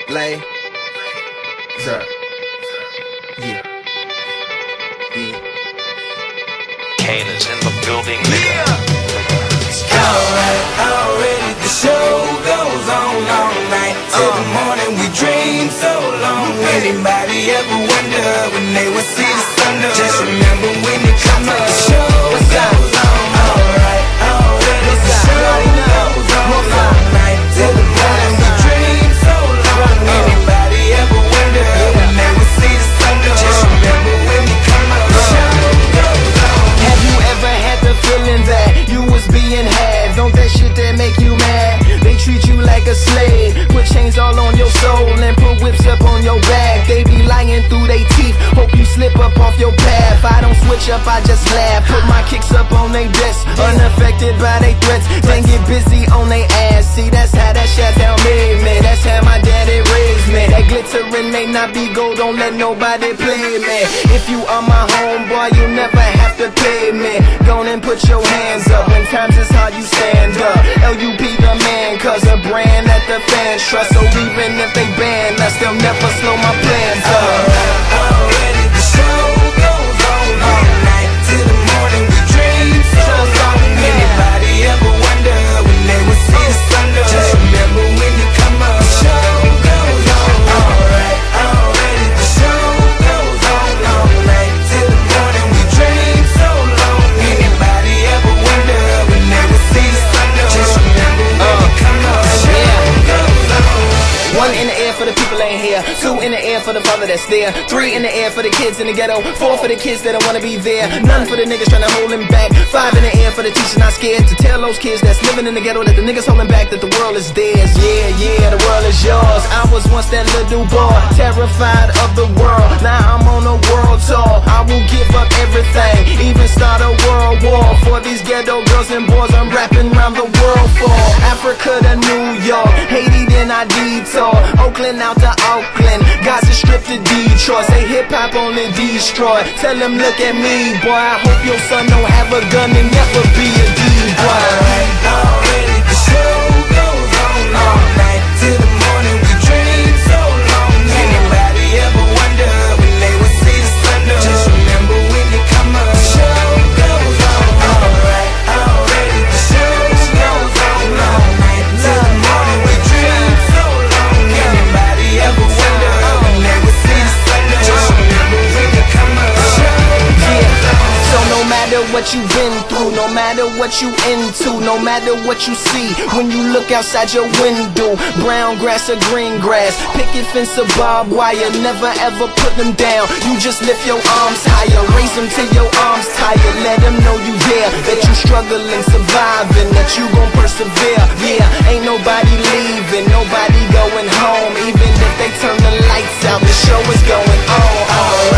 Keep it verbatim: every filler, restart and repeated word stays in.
Lay. Sir. Yeah. Yeah. Kane is in the building, nigga. Alright, already the show goes on all night till the morning. We dream so long. Anybody ever wonder when they would see the sun up? Just remember when it comes up, the show goes on. Alright, already the show goes on all night till the morning. We dream so long. Anybody ever wonder when they would see the sun up? Just remember when it comes up, the show goes on. Have you ever had the feeling that you was being had? Don't that shit that make you mad? They treat you like a slave, put chains all on your soul and put whips up on your back. They be lying through they teeth, hope you slip up off your path. I don't switch up, I just laugh, put my kicks up on they desk, unaffected by they threats. Then get busy on they ass. See, that's how that shit down made me. That's how my daddy raised me. That glittering may not be gold, don't let nobody play me. If you are my homeboy, you never have to pay me. Go on and put your hands up, when times is hard you stand up. L U P the man, cause a brand that the fans trust. So even if they ban us, they'll never slow my plans up. Already the show goes on all night till the morning. We dream so long. Anybody ever wonder when they would see the sun up? Just remember when you come up, the show goes on. Alright, already the show goes on all night till the morning. We dream so long. Anybody ever wonder when they would see the sun up? Just remember when you come up, the show goes on. One in the air for the people ain't here. Two in the air for the father that's there. Three in the air for the kids in the ghetto. Four for the kids that don't wanna be there. None for the niggas trying to hold him back. Five in the air for the teacher not scared to tell those kids that's living in the ghetto that the niggas holding back that the world is theirs. Yeah, yeah, the world is yours. I was once that little boy, terrified of the world. Now I'm on a world tour. I will give up everything, even start a world war for these ghetto girls and boys I'm rapping around the world for. Africa to New York, Haiti then I detour, Oakland out to Auckland, Gaza Strip to Detroit. Say hip hop only destroy. Tell them look at me, boy. I hope your son don't have a gun and never be a D-boy. Alright, already the show goes on all night till the morning. We dream so long. Anybody ever wonder when they would see the sun up? Just remember when you come up, the show goes on. Alright, already the show goes on all night till the morning. We dream so long. Anybody ever wonder when they would see the sun up? Just remember when you come up, the show goes on. So no matter what you've been through, no matter what you into, no matter what you see when you look outside your window, brown grass or green grass, picket fence or barbed wire, never ever put them down. You just lift your arms higher, raise them till your arms tired. Let them know you there, that you struggling, surviving, that you gon' persevere. Yeah, ain't nobody leaving, nobody going home. Even if they turn the lights out, the show is going on. Alright.